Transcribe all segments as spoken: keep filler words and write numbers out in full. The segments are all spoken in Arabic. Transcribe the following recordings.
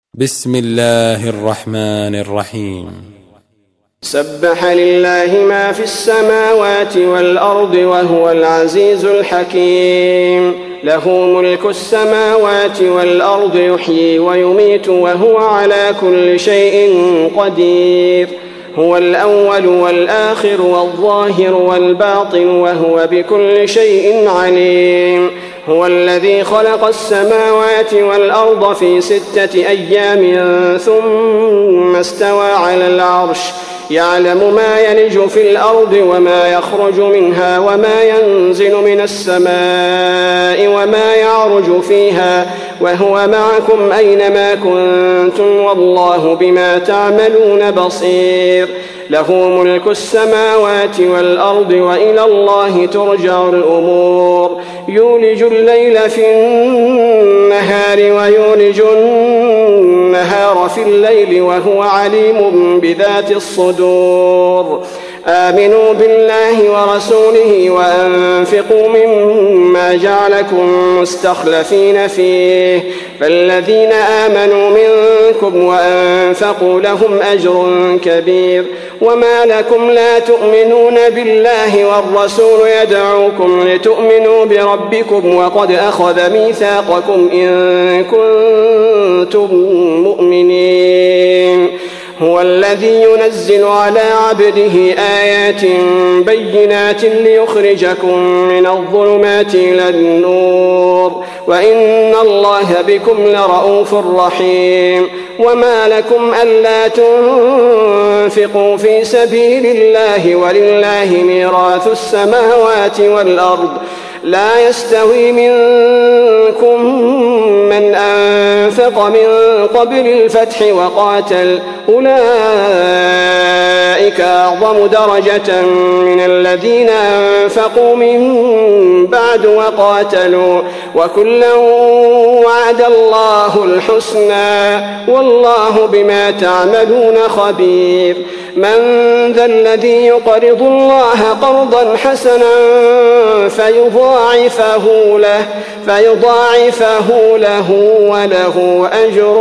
بسم الله الرحمن الرحيم. سبح لله ما في السماوات والأرض وهو العزيز الحكيم. له ملك السماوات والأرض يحيي ويميت وهو على كل شيء قدير. هو الأول والآخر والظاهر والباطن وهو بكل شيء عليم. هو الذي خلق السماوات والأرض في ستة أيام ثم استوى على العرش يعلم ما يلج في الأرض وما يخرج منها وما ينزل من السماء وما يعرج فيها وهو معكم أينما كنتم والله بما تعملون بصير. له ملك السماوات والأرض وإلى الله ترجع الأمور. يولج الليل في النهار ويولج النهار في الليل وهو عليم بذات الصدور. آمنوا بالله ورسوله وأنفقوا مما جعلكم مستخلفين فيه فالذين آمنوا منكم وأنفقوا لهم أجر كبير. وما لكم لا تؤمنون بالله والرسول يدعوكم لتؤمنوا بربكم وقد أخذ ميثاقكم إن كنتم مؤمنين. هو الذي ينزل على عبده آيات بينات ليخرجكم من الظلمات إلى النور وإن الله بكم لرؤوف رحيم. وما لكم ألا تنفقوا في سبيل الله ولله ميراث السماوات والأرض لا يستوي منكم من أنفق من قبل الفتح وقاتل أولئك أعظم درجة من الذين أنفقوا من بعد وقاتلوا وكلا وعد الله الحسنى والله بما تعملون خبير. من ذا الذي يقرض الله قرضا حسنا فيضاعفه له, فيضاعفه له وله أجر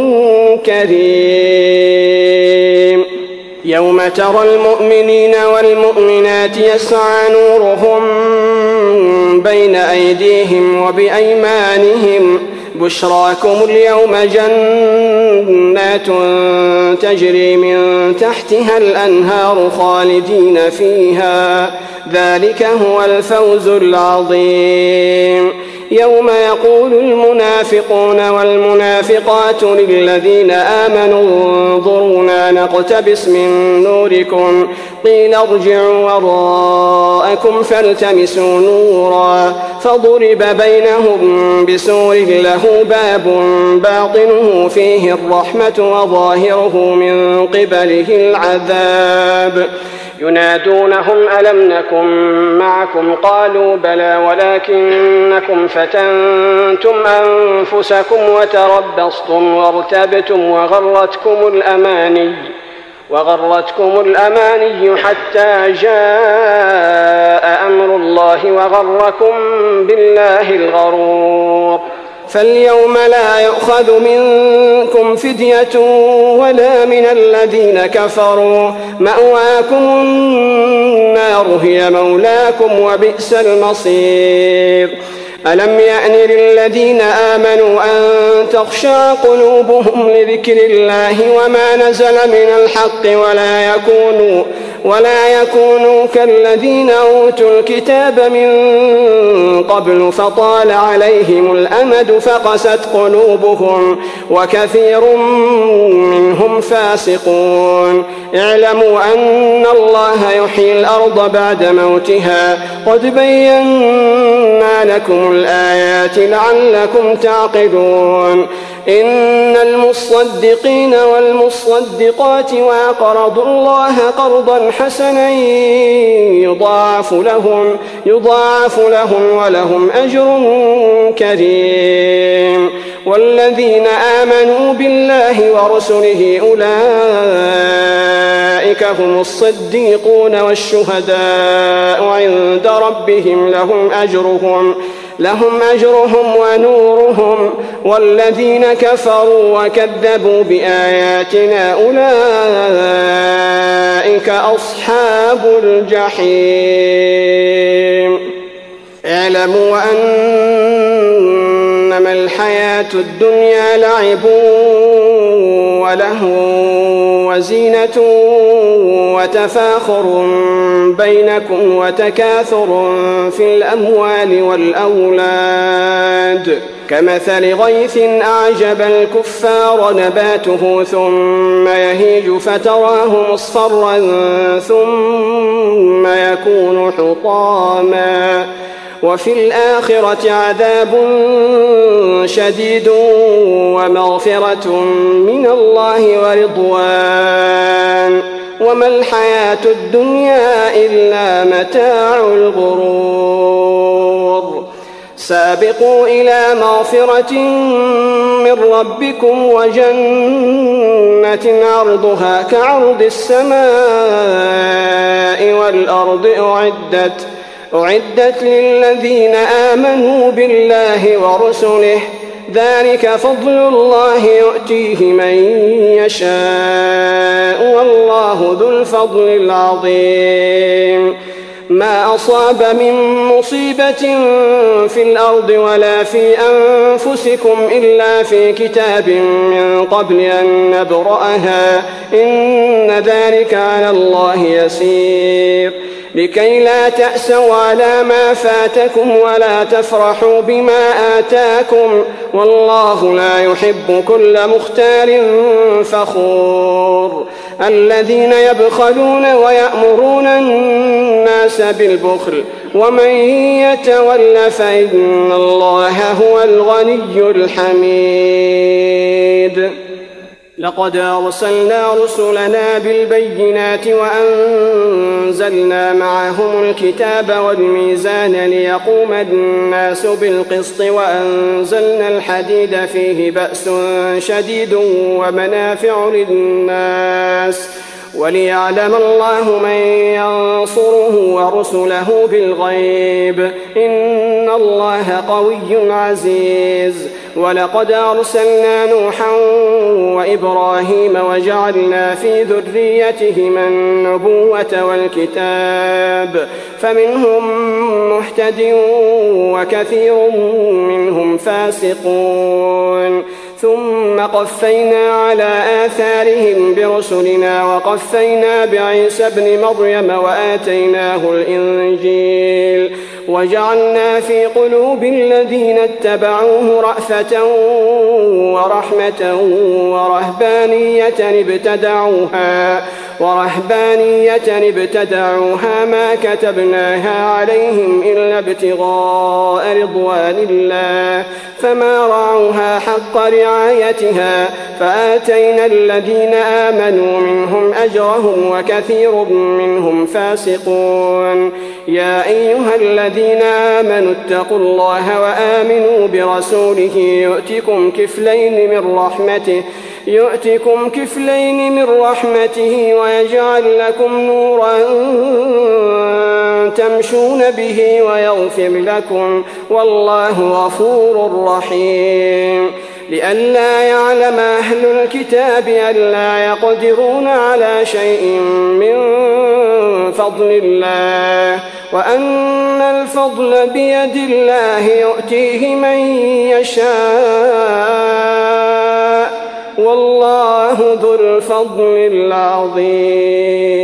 كريم. يوم ترى المؤمنين والمؤمنات يسعى نورهم بين أيديهم وبأيمانهم بشراكم اليوم جنات تجري من تحتها الأنهار خالدين فيها ذلك هو الفوز العظيم. يوم يقول المنافقون والمنافقات للذين آمنوا انظرونا نقتبس من نوركم قيل ارجعوا وراءكم فالتمسوا نورا فضرب بينهم بسور له باب باطنه فيه الرحمة وظاهره من قبله العذاب. ينادونهم ألم نكن معكم قالوا بلى ولكنكم فتنتم أنفسكم وتربصتم وارتبتم وغرتكم الأماني وغرتكم الأماني حتى جاء أمر الله وغركم بالله الغرور. فاليوم لا يؤخذ منكم فدية ولا من الذين كفروا مأواكم النار هي مولاكم وبئس المصير. ألم يأن للذين آمنوا أن تخشع قلوبهم لذكر الله وما نزل من الحق ولا يكونوا ولا يكونوا كالذين أوتوا الكتاب من قبل فطال عليهم الأمد فقست قلوبهم وكثير منهم فاسقون. اعلموا أن الله يحيي الأرض بعد موتها قد بينا لكم الآيات لعلكم تعقلون. إن المصدقين والمصدقات وأقرضوا الله قرضا حسنا يضاعف لهم, يضاعف لهم ولهم أجر كريم. والذين آمنوا بالله ورسله أولئك هم الصديقون والشهداء عند ربهم لهم أجرهم لهم أجرهم ونورهم، والذين كفروا وكذبوا بآياتنا أولئك أصحاب الجحيم. اعلموا أنما الحياة الدنيا لعب ولهو وزينة وتفاخر بينكم وتكاثر في الأموال والأولاد، كمثل غيث أعجب الكفار نباته ثم يهيج فتراه مصفرا ثم يكون حطاما، وفي الآخرة عذاب شديد ومغفرة من الله ورضوان، وما الحياة الدنيا إلا متاع الغرور. سابقوا إلى مغفرة من ربكم وجنة عرضها كعرض السماء والأرض أعدت أعدت للذين آمنوا بالله ورسله، ذلك فضل الله يؤتيه من يشاء والله ذو الفضل العظيم. ما أصاب من مصيبة في الأرض ولا في أنفسكم إلا في كتاب من قبل أن نبرأها، إن ذلك على الله يسير. لكي لا تأسوا على ما فاتكم ولا تفرحوا بما آتاكم، والله لا يحب كل مختال فخور. الذين يبخلون ويأمرون الناس بالبخل، ومن يتول فإن الله هو الغني الحميد. لقد أرسلنا رسلنا بالبينات وأنزلنا معهم الكتاب والميزان ليقوم الناس بالقسط، وأنزلنا الحديد فيه بأس شديد ومنافع للناس، وليعلم الله من ينصره ورسله بالغيب، إن الله قوي عزيز. ولقد أرسلنا نوحا وإبراهيم وجعلنا في ذريتهما النبوة والكتاب، فمنهم مهتد وكثير منهم فاسقون. ثم قفينا على آثارهم برسلنا وقفينا بعيسى ابن مريم وآتيناه الإنجيل، وجعلنا في قلوب الذين اتبعوه رأفة ورحمة ورهبانية ابتدعوها ورهبانية ابتدعوها ما كتبناها عليهم إلا ابتغاء رضوان الله، فما رعوها حق رعايتها، فآتينا الذين آمنوا منهم أجرهم وكثير منهم فاسقون. يا أيها الذين آمنوا اتقوا الله وآمنوا برسوله يؤتكم كفلين من رحمته يؤتكم كفلين من رحمته ويجعل لكم نورا تمشون به ويغفر لكم، والله غفور رحيم. لئلا يعلم أهل الكتاب ألا يقدرون على شيء من فضل الله، وأن الفضل بيد الله يؤتيه من يشاء، والله ذو الفضل العظيم.